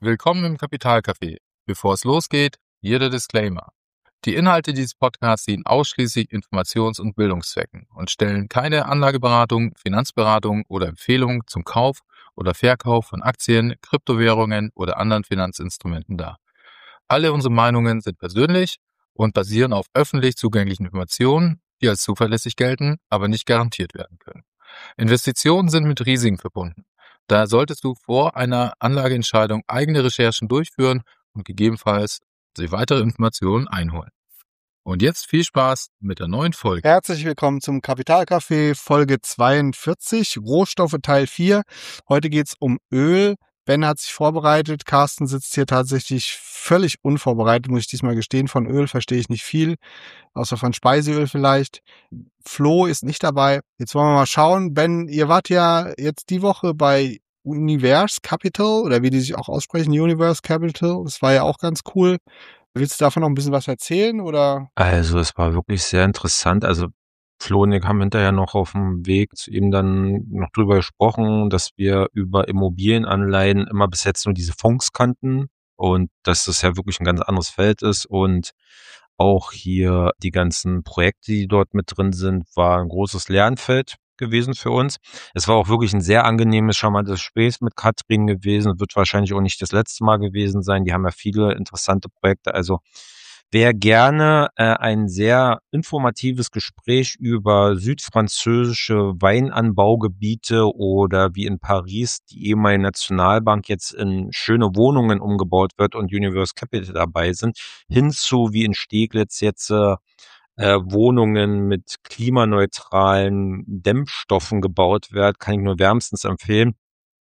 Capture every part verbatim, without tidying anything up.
Willkommen im Kapitalcafé. Bevor es losgeht, hier der Disclaimer. Die Inhalte dieses Podcasts dienen ausschließlich Informations- und Bildungszwecken und stellen keine Anlageberatung, Finanzberatung oder Empfehlung zum Kauf oder Verkauf von Aktien, Kryptowährungen oder anderen Finanzinstrumenten dar. Alle unsere Meinungen sind persönlich und basieren auf öffentlich zugänglichen Informationen, die als zuverlässig gelten, aber nicht garantiert werden können. Investitionen sind mit Risiken verbunden. Daher solltest du vor einer Anlageentscheidung eigene Recherchen durchführen und gegebenenfalls sich weitere Informationen einholen. Und jetzt viel Spaß mit der neuen Folge. Herzlich willkommen zum Kapitalcafé Folge zweiundvierzig, Rohstoffe Teil vier. Heute geht's um Öl. Ben hat sich vorbereitet, Carsten sitzt hier tatsächlich völlig unvorbereitet, muss ich diesmal gestehen. Von Öl verstehe ich nicht viel, außer von Speiseöl vielleicht. Flo ist nicht dabei. Jetzt wollen wir mal schauen. Ben, ihr wart ja jetzt die Woche bei Universe Capital, oder wie die sich auch aussprechen, Universe Capital. Das war ja auch ganz cool. Willst du davon noch ein bisschen was erzählen, oder? Also, es war wirklich sehr interessant. Also, Flo und ich haben hinterher noch auf dem Weg zu ihm dann noch drüber gesprochen, dass wir über Immobilienanleihen immer bis jetzt nur diese Fonds kannten und dass das ja wirklich ein ganz anderes Feld ist. Und auch hier die ganzen Projekte, die dort mit drin sind, war ein großes Lernfeld gewesen für uns. Es war auch wirklich ein sehr angenehmes, charmantes Gespräch mit Katrin gewesen. Wird wahrscheinlich auch nicht das letzte Mal gewesen sein. Die haben ja viele interessante Projekte. Also wer gerne äh, ein sehr informatives Gespräch über südfranzösische Weinanbaugebiete oder wie in Paris die ehemalige Nationalbank jetzt in schöne Wohnungen umgebaut wird und Universe Capital dabei sind, hinzu wie in Steglitz jetzt äh, äh, Wohnungen mit klimaneutralen Dämmstoffen gebaut wird, kann ich nur wärmstens empfehlen.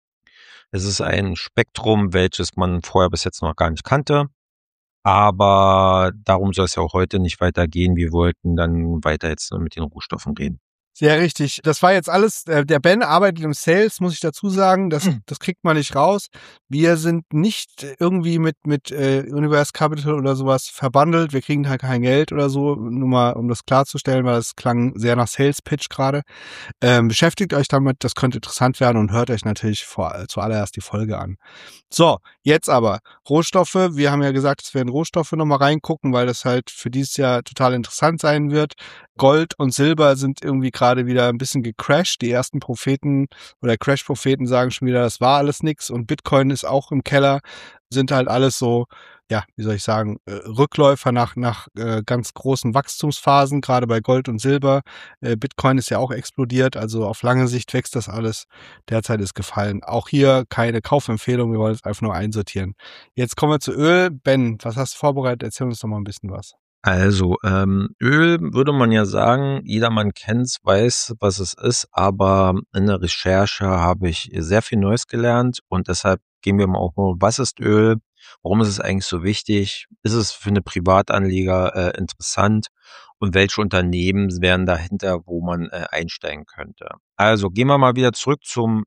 Es ist ein Spektrum, welches man vorher bis jetzt noch gar nicht kannte. Aber darum soll es ja auch heute nicht weitergehen. Wir wollten dann weiter jetzt mit den Rohstoffen reden. Sehr richtig. Das war jetzt alles, äh, der Ben arbeitet im Sales, muss ich dazu sagen, das, das kriegt man nicht raus. Wir sind nicht irgendwie mit, mit äh, Universe Capital oder sowas verbandelt. Wir kriegen halt kein Geld oder so, nur mal, um das klarzustellen, weil es klang sehr nach Sales Pitch gerade. Ähm, beschäftigt euch damit, das könnte interessant werden und hört euch natürlich vor, zuallererst die Folge an. So, jetzt aber Rohstoffe. Wir haben ja gesagt, dass wir in Rohstoffe nochmal reingucken, weil das halt für dieses Jahr total interessant sein wird. Gold und Silber sind irgendwie gerade wieder ein bisschen gecrashed. Die ersten Propheten oder Crash-Propheten sagen schon wieder, das war alles nix. Und Bitcoin ist auch im Keller. Sind halt alles so, ja, wie soll ich sagen, äh, Rückläufer nach nach äh, ganz großen Wachstumsphasen, gerade bei Gold und Silber. Äh, Bitcoin ist ja auch explodiert, also auf lange Sicht wächst das alles. Derzeit ist gefallen. Auch hier keine Kaufempfehlung, wir wollen es einfach nur einsortieren. Jetzt kommen wir zu Öl. Ben, was hast du vorbereitet? Erzähl uns doch mal ein bisschen was. Also, ähm, Öl würde man ja sagen, jedermann kennt's, weiß, was es ist, aber in der Recherche habe ich sehr viel Neues gelernt und deshalb gehen wir mal auf, was ist Öl? Warum ist es eigentlich so wichtig? Ist es für eine Privatanleger äh, interessant? Und welche Unternehmen wären dahinter, wo man äh, einsteigen könnte? Also gehen wir mal wieder zurück zum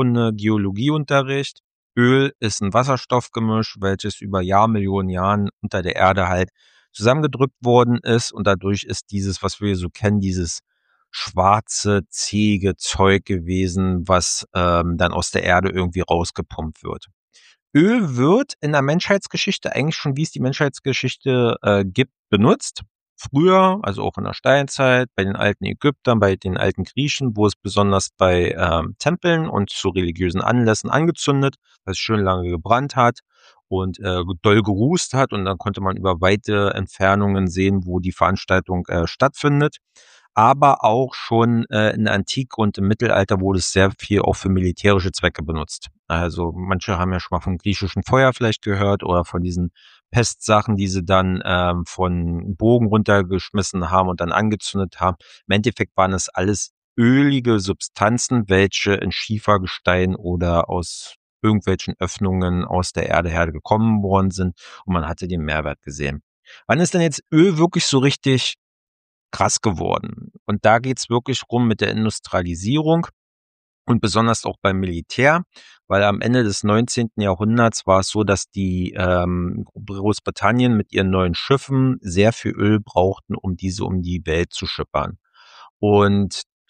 Erdkunde-Geologieunterricht. Öl ist ein Wasserstoffgemisch, welches über Jahrmillionen Jahren unter der Erde halt zusammengedrückt worden ist und dadurch ist dieses, was wir so kennen, dieses schwarze, zähige Zeug gewesen, was ähm, dann aus der Erde irgendwie rausgepumpt wird. Öl wird in der Menschheitsgeschichte eigentlich schon, wie es die Menschheitsgeschichte äh, gibt, benutzt. Früher, also auch in der Steinzeit, bei den alten Ägyptern, bei den alten Griechen, wo es besonders bei ähm, Tempeln und zu religiösen Anlässen angezündet, weil es schön lange gebrannt hat und äh, doll gerußt hat und dann konnte man über weite Entfernungen sehen, wo die Veranstaltung äh, stattfindet. Aber auch schon äh, in der Antike und im Mittelalter wurde es sehr viel auch für militärische Zwecke benutzt. Also manche haben ja schon mal vom griechischen Feuer vielleicht gehört oder von diesen Pestsachen, die sie dann ähm, von Bogen runtergeschmissen haben und dann angezündet haben. Im Endeffekt waren es alles ölige Substanzen, welche in Schiefergestein oder aus irgendwelchen Öffnungen aus der Erde her gekommen worden sind und man hatte den Mehrwert gesehen. Wann ist denn jetzt Öl wirklich so richtig krass geworden? Und da geht's wirklich rum mit der Industrialisierung und besonders auch beim Militär, weil am Ende des neunzehnten Jahrhunderts war es so, dass die ähm, Großbritannien mit ihren neuen Schiffen sehr viel Öl brauchten, um diese um die Welt zu schippern. Und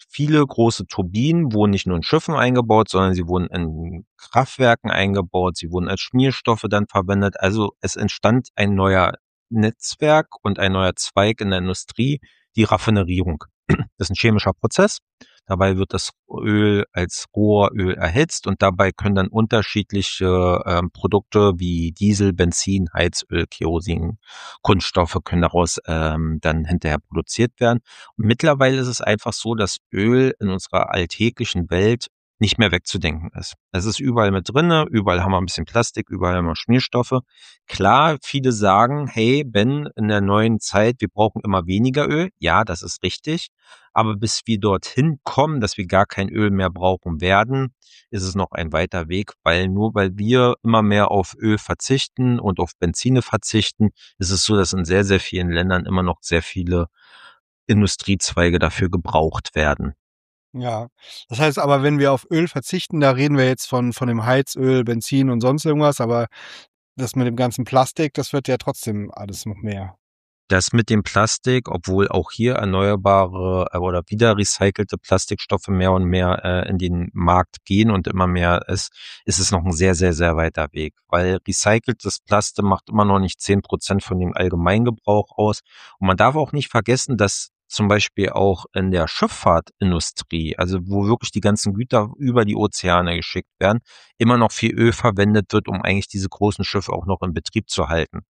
viele große Turbinen wurden nicht nur in Schiffen eingebaut, sondern sie wurden in Kraftwerken eingebaut, sie wurden als Schmierstoffe dann verwendet. Also es entstand ein neuer Netzwerk und ein neuer Zweig in der Industrie, die Raffinerierung. Das ist ein chemischer Prozess. Dabei wird das Öl als Rohöl erhitzt und dabei können dann unterschiedliche ähm, Produkte wie Diesel, Benzin, Heizöl, Kerosin, Kunststoffe können daraus ähm, dann hinterher produziert werden. Und mittlerweile ist es einfach so, dass Öl in unserer alltäglichen Welt nicht mehr wegzudenken ist. Es ist überall mit drinne, überall haben wir ein bisschen Plastik, überall haben wir Schmierstoffe. Klar, viele sagen, hey, Ben, in der neuen Zeit, wir brauchen immer weniger Öl. Ja, das ist richtig. Aber bis wir dorthin kommen, dass wir gar kein Öl mehr brauchen werden, ist es noch ein weiter Weg, weil nur weil wir immer mehr auf Öl verzichten und auf Benzine verzichten, ist es so, dass in sehr, sehr vielen Ländern immer noch sehr viele Industriezweige dafür gebraucht werden. Ja, das heißt aber, wenn wir auf Öl verzichten, da reden wir jetzt von, von dem Heizöl, Benzin und sonst irgendwas, aber das mit dem ganzen Plastik, das wird ja trotzdem alles noch mehr. Das mit dem Plastik, obwohl auch hier erneuerbare äh, oder wieder recycelte Plastikstoffe mehr und mehr äh, in den Markt gehen und immer mehr ist, ist es noch ein sehr, sehr, sehr weiter Weg. Weil recyceltes Plastik macht immer noch nicht zehn Prozent von dem Allgemeingebrauch aus. Und man darf auch nicht vergessen, dass zum Beispiel auch in der Schifffahrtindustrie, also wo wirklich die ganzen Güter über die Ozeane geschickt werden, immer noch viel Öl verwendet wird, um eigentlich diese großen Schiffe auch noch in Betrieb zu halten.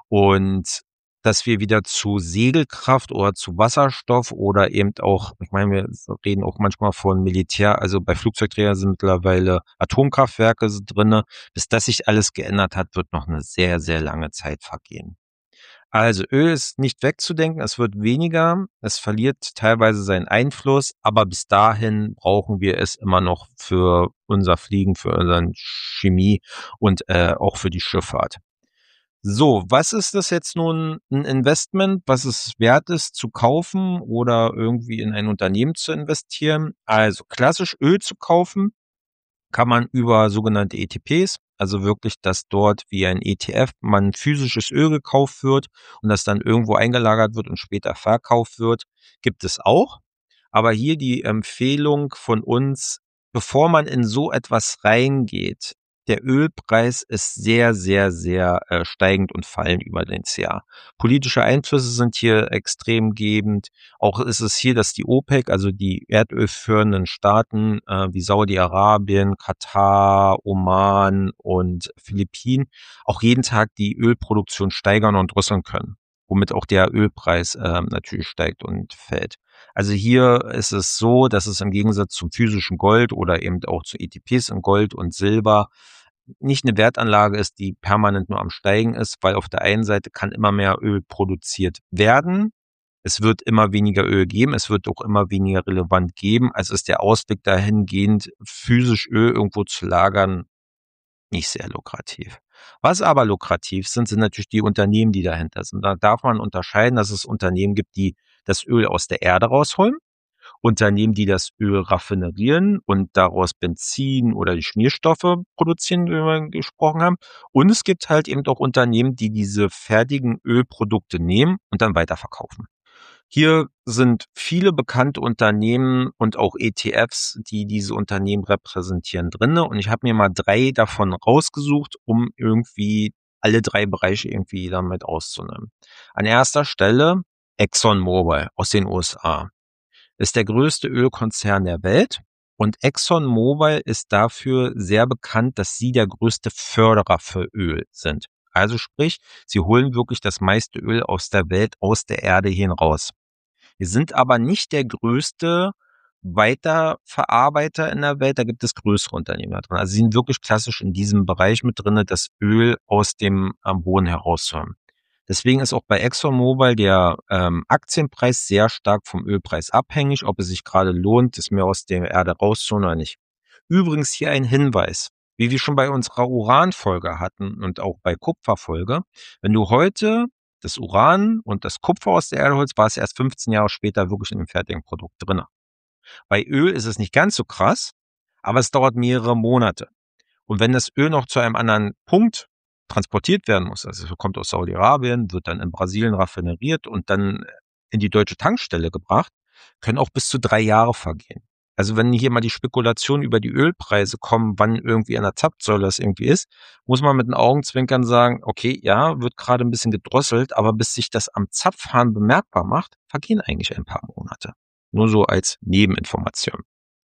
Und dass wir wieder zu Segelkraft oder zu Wasserstoff oder eben auch, ich meine, wir reden auch manchmal von Militär, also bei Flugzeugträgern sind mittlerweile Atomkraftwerke drinne. Bis das sich alles geändert hat, wird noch eine sehr, sehr lange Zeit vergehen. Also Öl ist nicht wegzudenken, es wird weniger, es verliert teilweise seinen Einfluss, aber bis dahin brauchen wir es immer noch für unser Fliegen, für unsere Chemie und äh, auch für die Schifffahrt. So, was ist das jetzt nun ein Investment, was es wert ist zu kaufen oder irgendwie in ein Unternehmen zu investieren? Also klassisch Öl zu kaufen kann man über sogenannte E T Ps, also wirklich, dass dort wie ein E T F man physisches Öl gekauft wird und das dann irgendwo eingelagert wird und später verkauft wird, gibt es auch. Aber hier die Empfehlung von uns, bevor man in so etwas reingeht, der Ölpreis ist sehr, sehr, sehr äh, steigend und fallend über das Jahr. Politische Einflüsse sind hier extrem gebend. Auch ist es hier, dass die OPEC, also die erdölführenden Staaten äh, wie Saudi-Arabien, Katar, Oman und Philippinen auch jeden Tag die Ölproduktion steigern und drosseln können, womit auch der Ölpreis äh, natürlich steigt und fällt. Also hier ist es so, dass es im Gegensatz zum physischen Gold oder eben auch zu E T Ps in Gold und Silber nicht eine Wertanlage ist, die permanent nur am Steigen ist, weil auf der einen Seite kann immer mehr Öl produziert werden. Es wird immer weniger Öl geben, es wird auch immer weniger relevant geben. Also ist der Ausblick dahingehend, physisch Öl irgendwo zu lagern, nicht sehr lukrativ. Was aber lukrativ sind, sind natürlich die Unternehmen, die dahinter sind. Da darf man unterscheiden, dass es Unternehmen gibt, die das Öl aus der Erde rausholen, Unternehmen, die das Öl raffinerieren und daraus Benzin oder die Schmierstoffe produzieren, wie wir gesprochen haben. Und es gibt halt eben auch Unternehmen, die diese fertigen Ölprodukte nehmen und dann weiterverkaufen. Hier sind viele bekannte Unternehmen und auch E T Fs, die diese Unternehmen repräsentieren, drinne. Und ich habe mir mal drei davon rausgesucht, um irgendwie alle drei Bereiche irgendwie damit auszunehmen. An erster Stelle ExxonMobil aus den U S A. Ist der größte Ölkonzern der Welt. Und ExxonMobil ist dafür sehr bekannt, dass sie der größte Förderer für Öl sind. Also sprich, sie holen wirklich das meiste Öl aus der Welt, aus der Erde hinaus. Wir sind aber nicht der größte Weiterverarbeiter in der Welt. Da gibt es größere Unternehmen da drin. Also sie sind wirklich klassisch in diesem Bereich mit drin, das Öl aus dem ähm, Boden herauszuholen. Deswegen ist auch bei ExxonMobil der ähm, Aktienpreis sehr stark vom Ölpreis abhängig, ob es sich gerade lohnt, das mehr aus der Erde rauszuholen oder nicht. Übrigens hier ein Hinweis, wie wir schon bei unserer Uranfolge hatten und auch bei Kupferfolge. Wenn du heute das Uran und das Kupfer aus der Erde holst, war es erst fünfzehn Jahre später wirklich in dem fertigen Produkt drin. Bei Öl ist es nicht ganz so krass, aber es dauert mehrere Monate. Und wenn das Öl noch zu einem anderen Punkt transportiert werden muss, also es kommt aus Saudi-Arabien, wird dann in Brasilien raffineriert und dann in die deutsche Tankstelle gebracht, können auch bis zu drei Jahre vergehen. Also wenn hier mal die Spekulationen über die Ölpreise kommen, wann irgendwie an der Zapfsäule das irgendwie ist, muss man mit den Augenzwinkern sagen, okay, ja, wird gerade ein bisschen gedrosselt, aber bis sich das am Zapfhahn bemerkbar macht, vergehen eigentlich ein paar Monate. Nur so als Nebeninformation.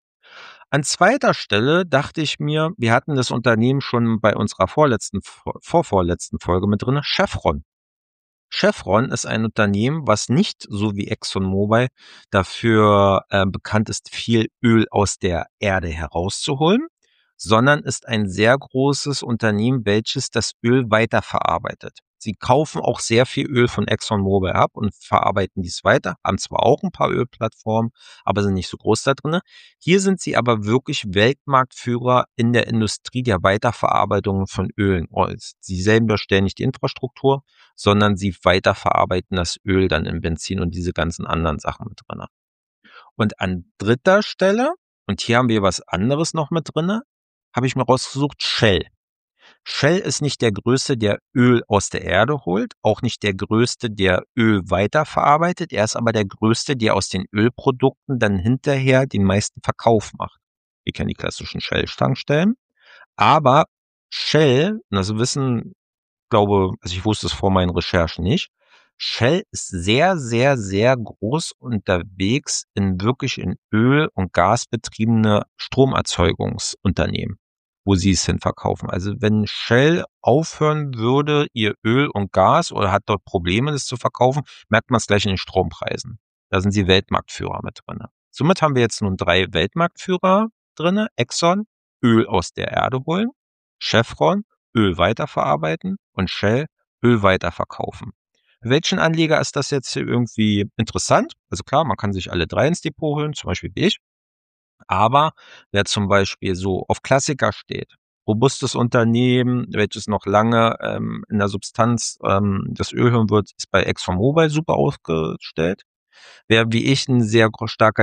An zweiter Stelle dachte ich mir, wir hatten das Unternehmen schon bei unserer vorletzten, vorvorletzten Folge mit drin, Chevron. Chevron ist ein Unternehmen, was nicht so wie ExxonMobil dafür äh, bekannt ist, viel Öl aus der Erde herauszuholen, sondern ist ein sehr großes Unternehmen, welches das Öl weiterverarbeitet. Sie kaufen auch sehr viel Öl von ExxonMobil ab und verarbeiten dies weiter, haben zwar auch ein paar Ölplattformen, aber sind nicht so groß da drin. Hier sind sie aber wirklich Weltmarktführer in der Industrie der Weiterverarbeitung von Ölen. Sie selber stellen nicht die Infrastruktur, sondern sie weiterverarbeiten das Öl dann in Benzin und diese ganzen anderen Sachen mit drin. Und an dritter Stelle, und hier haben wir was anderes noch mit drin, habe ich mir rausgesucht, Shell. Shell ist nicht der Größte, der Öl aus der Erde holt, auch nicht der Größte, der Öl weiterverarbeitet. Er ist aber der Größte, der aus den Ölprodukten dann hinterher den meisten Verkauf macht. Wir kennen die klassischen Shell-Tankstellen. Aber Shell, und das wissen, glaube, also ich wusste es vor meinen Recherchen nicht, Shell ist sehr, sehr, sehr groß unterwegs in wirklich in Öl- und Gasbetriebene Stromerzeugungsunternehmen, wo sie es hin verkaufen. Also wenn Shell aufhören würde, ihr Öl und Gas oder hat dort Probleme, das zu verkaufen, merkt man es gleich in den Strompreisen. Da sind sie Weltmarktführer mit drin. Somit haben wir jetzt nun drei Weltmarktführer drin. Exxon, Öl aus der Erde holen. Chevron, Öl weiterverarbeiten. Und Shell, Öl weiterverkaufen. Für welchen Anleger ist das jetzt irgendwie interessant? Also klar, man kann sich alle drei ins Depot holen, zum Beispiel wie ich. Aber wer zum Beispiel so auf Klassiker steht, robustes Unternehmen, welches noch lange ähm, in der Substanz ähm, das Öl hören wird, ist bei ExxonMobil super aufgestellt. Wer wie ich ein sehr starker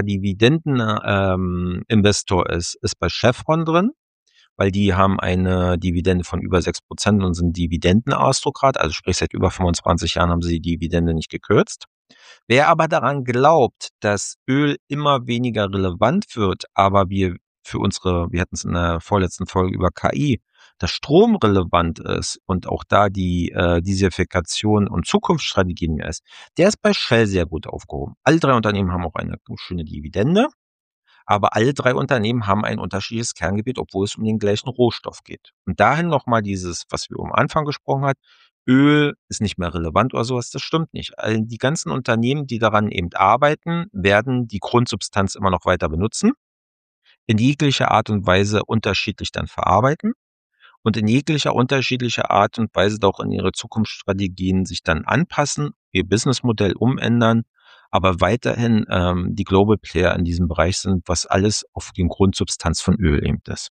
Dividenden-Investor ähm, ist, ist bei Chevron drin, weil die haben eine Dividende von über sechs Prozent und sind Dividendenaristokrat, also sprich seit über fünfundzwanzig Jahren haben sie die Dividende nicht gekürzt. Wer aber daran glaubt, dass Öl immer weniger relevant wird, aber wir für unsere, wir hatten es in der vorletzten Folge über K I, dass Strom relevant ist und auch da die äh, Diversifikation und Zukunftsstrategien mehr ist, der ist bei Shell sehr gut aufgehoben. Alle drei Unternehmen haben auch eine schöne Dividende, aber alle drei Unternehmen haben ein unterschiedliches Kerngebiet, obwohl es um den gleichen Rohstoff geht. Und dahin nochmal dieses, was wir am Anfang gesprochen haben, Öl ist nicht mehr relevant oder sowas, das stimmt nicht. Die ganzen Unternehmen, die daran eben arbeiten, werden die Grundsubstanz immer noch weiter benutzen, in jeglicher Art und Weise unterschiedlich dann verarbeiten und in jeglicher unterschiedlicher Art und Weise auch in ihre Zukunftsstrategien sich dann anpassen, ihr Businessmodell umändern, aber weiterhin ähm, die Global Player in diesem Bereich sind, was alles auf den Grundsubstanz von Öl eben ist.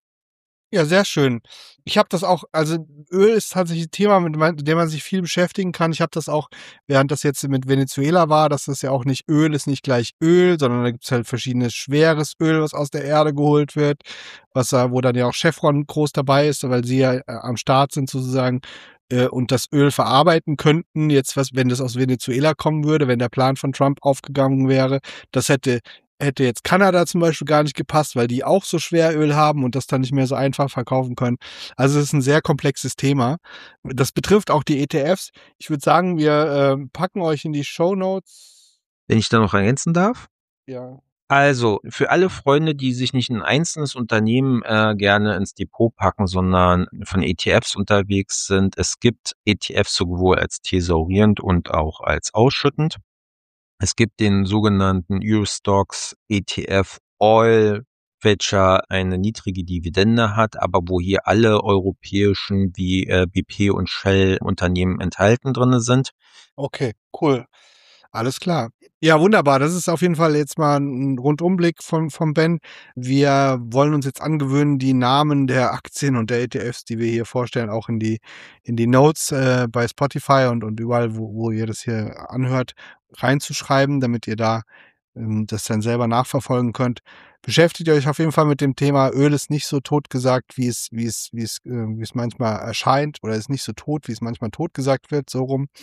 Ja, sehr schön. Ich habe das auch, also Öl ist tatsächlich ein Thema, mit dem man sich viel beschäftigen kann. Ich habe das auch, während das jetzt mit Venezuela war, dass das ja auch nicht Öl ist, nicht gleich Öl, sondern da gibt es halt verschiedenes schweres Öl, was aus der Erde geholt wird, was da, wo dann ja auch Chevron groß dabei ist, weil sie ja äh, am Start sind sozusagen äh, und das Öl verarbeiten könnten. Jetzt, was, wenn das aus Venezuela kommen würde, wenn der Plan von Trump aufgegangen wäre, das hätte hätte jetzt Kanada zum Beispiel gar nicht gepasst, weil die auch so Schweröl haben und das dann nicht mehr so einfach verkaufen können. Also es ist ein sehr komplexes Thema. Das betrifft auch die E T Fs. Ich würde sagen, wir äh, packen euch in die Shownotes. Wenn ich da noch ergänzen darf? Ja. Also, für alle Freunde, die sich nicht ein einzelnes Unternehmen äh, gerne ins Depot packen, sondern von E T Fs unterwegs sind, es gibt E T Fs sowohl als thesaurierend und auch als ausschüttend. Es gibt den sogenannten Eurostoxx E T F Oil, welcher eine niedrige Dividende hat, aber wo hier alle europäischen wie äh, B P und Shell Unternehmen enthalten drin sind. Okay, cool. Alles klar. Ja, wunderbar. Das ist auf jeden Fall jetzt mal ein Rundumblick von, von Ben. Wir wollen uns jetzt angewöhnen, die Namen der Aktien und der E T Fs, die wir hier vorstellen, auch in die, in die Notes äh, bei Spotify und, und überall, wo, wo ihr das hier anhört, reinzuschreiben, damit ihr da ähm, das dann selber nachverfolgen könnt. Beschäftigt euch auf jeden Fall mit dem Thema. Öl ist nicht so tot gesagt, wie es, wie es, wie es, äh, wie es manchmal erscheint, oder ist nicht so tot, wie es manchmal tot gesagt wird, so rum.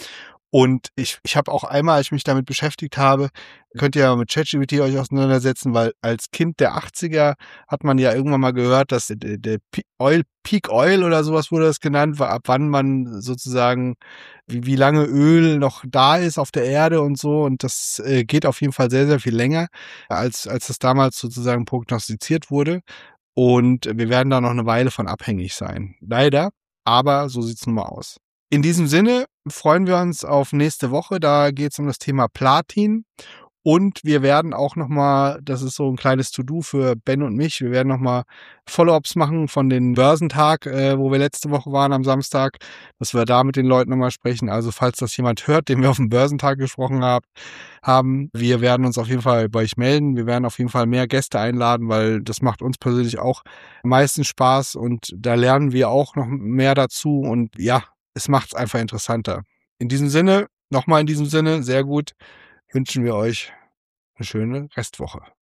Und ich, ich habe auch einmal, als ich mich damit beschäftigt habe, könnt ihr ja mit ChatGPT euch auseinandersetzen, weil als Kind der achtziger hat man ja irgendwann mal gehört, dass der, der Oil, Peak Oil oder sowas wurde das genannt, war, ab wann man sozusagen, wie, wie lange Öl noch da ist auf der Erde und so. Und das äh, geht auf jeden Fall sehr, sehr viel länger, als, als das damals sozusagen prognostiziert wurde. Und wir werden da noch eine Weile von abhängig sein. Leider, aber so sieht's nun mal aus. In diesem Sinne freuen wir uns auf nächste Woche. Da geht es um das Thema Platin. Und wir werden auch nochmal, das ist so ein kleines To-Do für Ben und mich, wir werden nochmal Follow-ups machen von den Börsentag, äh, wo wir letzte Woche waren am Samstag, dass wir da mit den Leuten nochmal sprechen. Also falls das jemand hört, den wir auf dem Börsentag gesprochen haben, haben, wir werden uns auf jeden Fall bei euch melden. Wir werden auf jeden Fall mehr Gäste einladen, weil das macht uns persönlich auch meistens Spaß und da lernen wir auch noch mehr dazu und ja, es macht es einfach interessanter. In diesem Sinne, nochmal in diesem Sinne, sehr gut, wünschen wir euch eine schöne Restwoche.